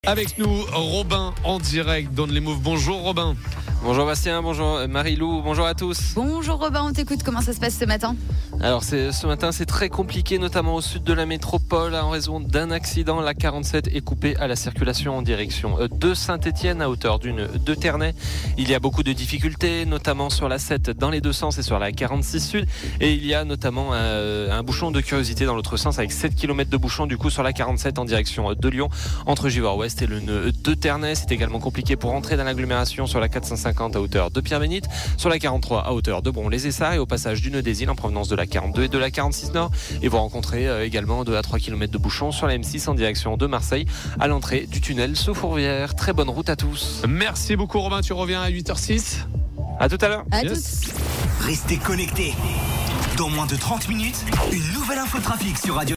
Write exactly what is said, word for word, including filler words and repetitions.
Avec nous, Robin en direct dans les Moves. Bonjour Robin. Bonjour Bastien, bonjour Marie-Lou, bonjour à tous. Bonjour Robin, on t'écoute, comment ça se passe ce matin ? Alors c'est, ce matin c'est très compliqué, notamment au sud de la métropole en raison d'un accident. La quarante-sept est coupée à la circulation en direction de Saint-Étienne à hauteur d'une de Ternay. Il y a beaucoup de difficultés, notamment sur la sept dans les deux sens et sur la quarante-six sud. Et il y a notamment un, un bouchon de curiosité dans l'autre sens avec sept kilomètres de bouchon du coup sur la quarante-sept en direction de Lyon entre Givors-Ouest et le nœud de Ternay. C'est également compliqué pour entrer dans l'agglomération sur la quatre cent cinquante à hauteur de Pierre-Bénite, sur la quarante-trois à hauteur de Bron-les-Essarts et au passage du nœud des Îles en provenance de la quarante-deux et de la quarante-six nord. Et vous rencontrez euh, également deux à trois kilomètres de bouchons sur la M six en direction de Marseille à l'entrée du tunnel sous Fourvière. Très bonne route à tous. Merci beaucoup Robin, tu reviens à huit heures six. À tout à l'heure. À Yes. toutes. Restez connectés. Dans moins de trente minutes, une nouvelle info trafic sur Radio.